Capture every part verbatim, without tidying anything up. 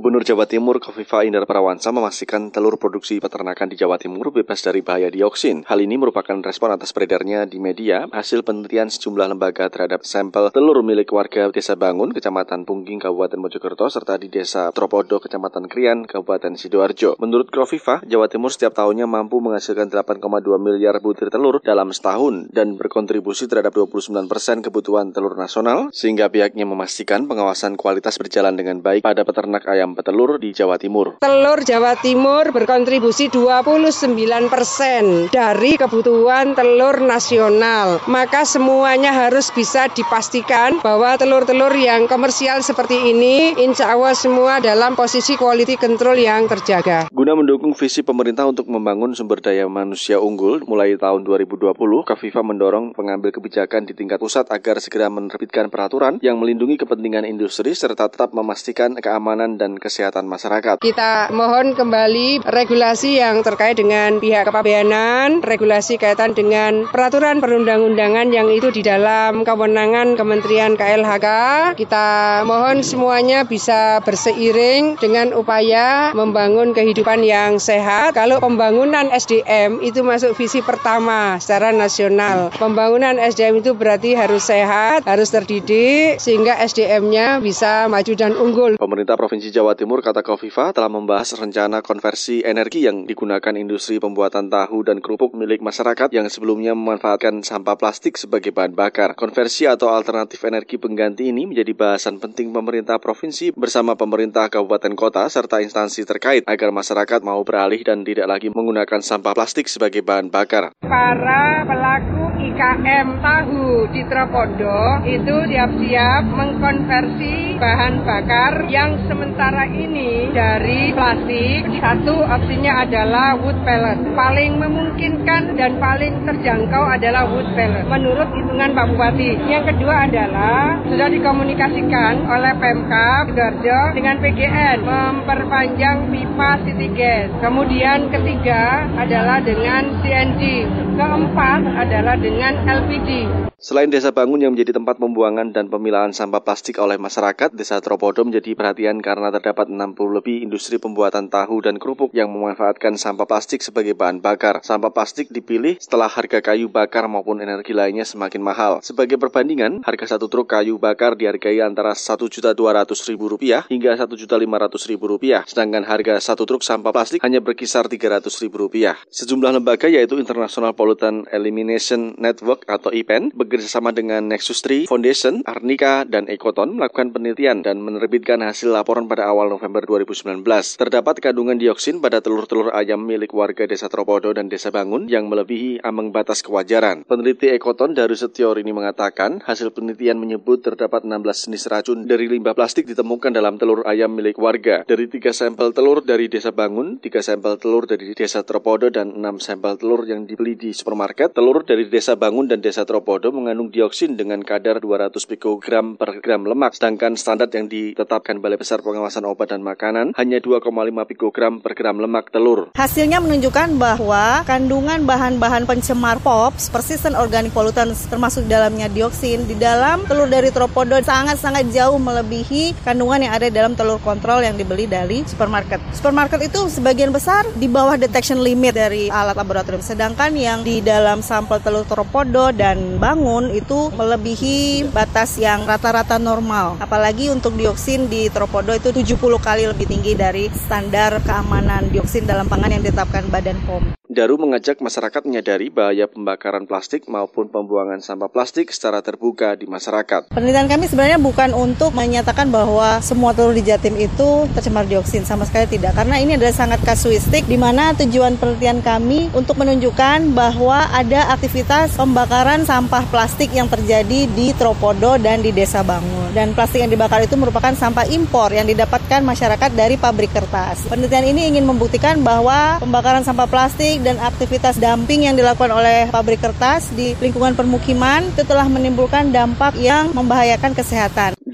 Gubernur Jawa Timur Khofifah Indar Parawansa memastikan telur produksi peternakan di Jawa Timur bebas dari bahaya dioksin. Hal ini merupakan respon atas beredarnya di media hasil penelitian sejumlah lembaga terhadap sampel telur milik warga Desa Bangun, Kecamatan Pungging, Kabupaten Mojokerto, serta di Desa Tropodo, Kecamatan Krian, Kabupaten Sidoarjo. Menurut Khofifah, Jawa Timur setiap tahunnya mampu menghasilkan delapan koma dua miliar butir telur dalam setahun dan berkontribusi terhadap dua puluh sembilan persen kebutuhan telur nasional, sehingga pihaknya memastikan pengawasan kualitas berjalan dengan baik pada peternak ayam petelur di Jawa Timur. Telur Jawa Timur berkontribusi dua puluh sembilan persen dari kebutuhan telur nasional. Maka semuanya harus bisa dipastikan bahwa telur-telur yang komersial seperti ini insya Allah semua dalam posisi quality control yang terjaga. Guna mendukung visi pemerintah untuk membangun sumber daya manusia unggul mulai tahun dua ribu dua puluh, Khofifah mendorong pengambil kebijakan di tingkat pusat agar segera menerbitkan peraturan yang melindungi kepentingan industri serta tetap memastikan keamanan dan kesehatan masyarakat. Kita mohon kembali regulasi yang terkait dengan pihak kepabeanan, regulasi kaitan dengan peraturan perundang-undangan yang itu di dalam kewenangan Kementerian K L H K. Kita mohon semuanya bisa berseiring dengan upaya membangun kehidupan yang sehat. Kalau pembangunan S D M itu masuk visi pertama secara nasional. Pembangunan S D M itu berarti harus sehat, harus terdidik, sehingga S D M-nya bisa maju dan unggul. Pemerintah Provinsi Jawa Timur, kata Khofifah, telah membahas rencana konversi energi yang digunakan industri pembuatan tahu dan kerupuk milik masyarakat yang sebelumnya memanfaatkan sampah plastik sebagai bahan bakar. Konversi atau alternatif energi pengganti ini menjadi bahasan penting pemerintah provinsi bersama pemerintah kabupaten kota serta instansi terkait agar masyarakat mau beralih dan tidak lagi menggunakan sampah plastik sebagai bahan bakar. Para pelaku I K M tahu di Tropodo itu siap-siap mengkonversi bahan bakar yang sementara ini dari plastik. Satu opsinya adalah wood pellet. Paling memungkinkan dan paling terjangkau adalah wood pellet menurut hitungan Pak Bupati. Yang kedua adalah sudah dikomunikasikan oleh Pemkab Sidoarjo dengan P G N memperpanjang pipa city gas. Kemudian ketiga adalah dengan C N G. Keempat adalah dengan L P G. Selain Desa Bangun yang menjadi tempat pembuangan dan pemilahan sampah plastik oleh masyarakat, Desa Tropodo menjadi perhatian karena terdapat enam puluh lebih industri pembuatan tahu dan kerupuk yang memanfaatkan sampah plastik sebagai bahan bakar. Sampah plastik dipilih setelah harga kayu bakar maupun energi lainnya semakin mahal. Sebagai perbandingan, harga satu truk kayu bakar dihargai antara satu juta dua ratus ribu rupiah hingga satu juta lima ratus ribu rupiah, sedangkan harga satu truk sampah plastik hanya berkisar tiga ratus ribu rupiah. Sejumlah lembaga yaitu International Pollutant Elimination Network atau I P E N bekerjasama dengan Nexus tiga Foundation, Arnika, dan Ekoton melakukan penelitian dan menerbitkan hasil laporan pada awal November dua ribu sembilan belas. Terdapat kandungan dioksin pada telur-telur ayam milik warga Desa Tropodo dan Desa Bangun yang melebihi ambang batas kewajaran. Peneliti Ekoton Darussetyo ini mengatakan hasil penelitian menyebut terdapat enam belas jenis racun dari limbah plastik ditemukan dalam telur ayam milik warga. Dari tiga sampel telur dari Desa Bangun, tiga sampel telur dari Desa Tropodo, dan enam sampel telur yang dibeli di supermarket, telur dari Desa Bangun dan Desa Tropodo mengandung dioksin dengan kadar dua ratus pikogram per gram lemak, sedangkan standar yang ditetapkan Balai Besar Pengawasan Obat dan Makanan hanya dua koma lima pikogram per gram lemak telur. Hasilnya menunjukkan bahwa kandungan bahan-bahan pencemar P O P S, persistent organic pollutants, termasuk dalamnya dioksin, di dalam telur dari Tropodo sangat-sangat jauh melebihi kandungan yang ada dalam telur kontrol yang dibeli dari supermarket. Supermarket itu sebagian besar di bawah detection limit dari alat laboratorium, sedangkan yang di dalam sampel telur Tropodo dan Bangun itu melebihi batas yang rata-rata normal. Apalagi untuk dioksin di Tropodo itu tujuh puluh kali lebih tinggi dari standar keamanan dioksin dalam pangan yang ditetapkan Badan P O M. Daru mengajak masyarakat menyadari bahaya pembakaran plastik maupun pembuangan sampah plastik secara terbuka di masyarakat. Penelitian kami sebenarnya bukan untuk menyatakan bahwa semua telur di Jatim itu tercemar dioksin, sama sekali tidak. Karena ini adalah sangat kasuistik, di mana tujuan penelitian kami untuk menunjukkan bahwa ada aktivitas pembakaran sampah plastik yang terjadi di Tropodo dan di Desa Bangun. Dan plastik yang dibakar itu merupakan sampah impor yang didapatkan masyarakat dari pabrik kertas. Penelitian ini ingin membuktikan bahwa pembakaran sampah plastik dan aktivitas dumping yang dilakukan oleh pabrik kertas di lingkungan permukiman itu telah menimbulkan dampak yang membahayakan kesehatan.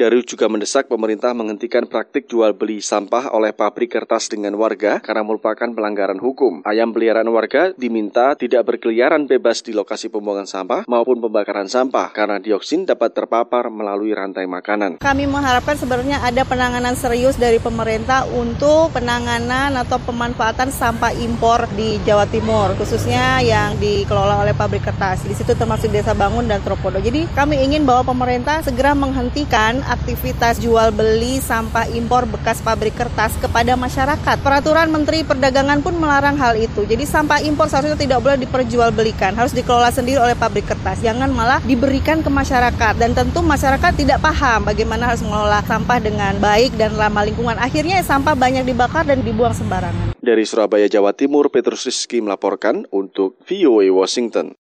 Darus juga mendesak pemerintah menghentikan praktik jual beli sampah oleh pabrik kertas dengan warga karena merupakan pelanggaran hukum. Ayam peliharaan warga diminta tidak berkeliaran bebas di lokasi pembuangan sampah maupun pembakaran sampah karena dioksin dapat terpapar melalui rantai makanan. Kami mengharapkan sebenarnya ada penanganan serius dari pemerintah untuk penanganan atau pemanfaatan sampah impor di Jawa Timur, khususnya yang dikelola oleh pabrik kertas. Di situ termasuk Desa Bangun dan Tropodo. Jadi kami ingin bahwa pemerintah segera menghentikan aktivitas jual beli sampah impor bekas pabrik kertas kepada masyarakat. Peraturan Menteri Perdagangan pun melarang hal itu. Jadi sampah impor seharusnya tidak boleh diperjualbelikan, harus dikelola sendiri oleh pabrik kertas. Jangan malah diberikan ke masyarakat. Dan tentu masyarakat tidak paham bagaimana harus mengelola sampah dengan baik dan ramah lingkungan. Akhirnya sampah banyak dibakar dan dibuang sembarangan. Dari Surabaya, Jawa Timur, Petrus Rizky melaporkan untuk V O A Washington.